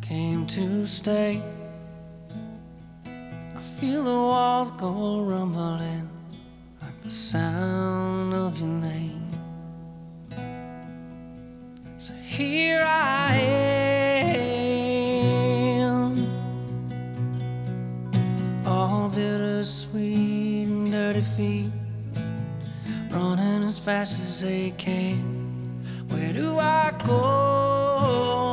came to stay. I feel the walls go rumbling like the sound of your name. So here I am, all bittersweet and dirty feet, running as fast as they can. Where do I go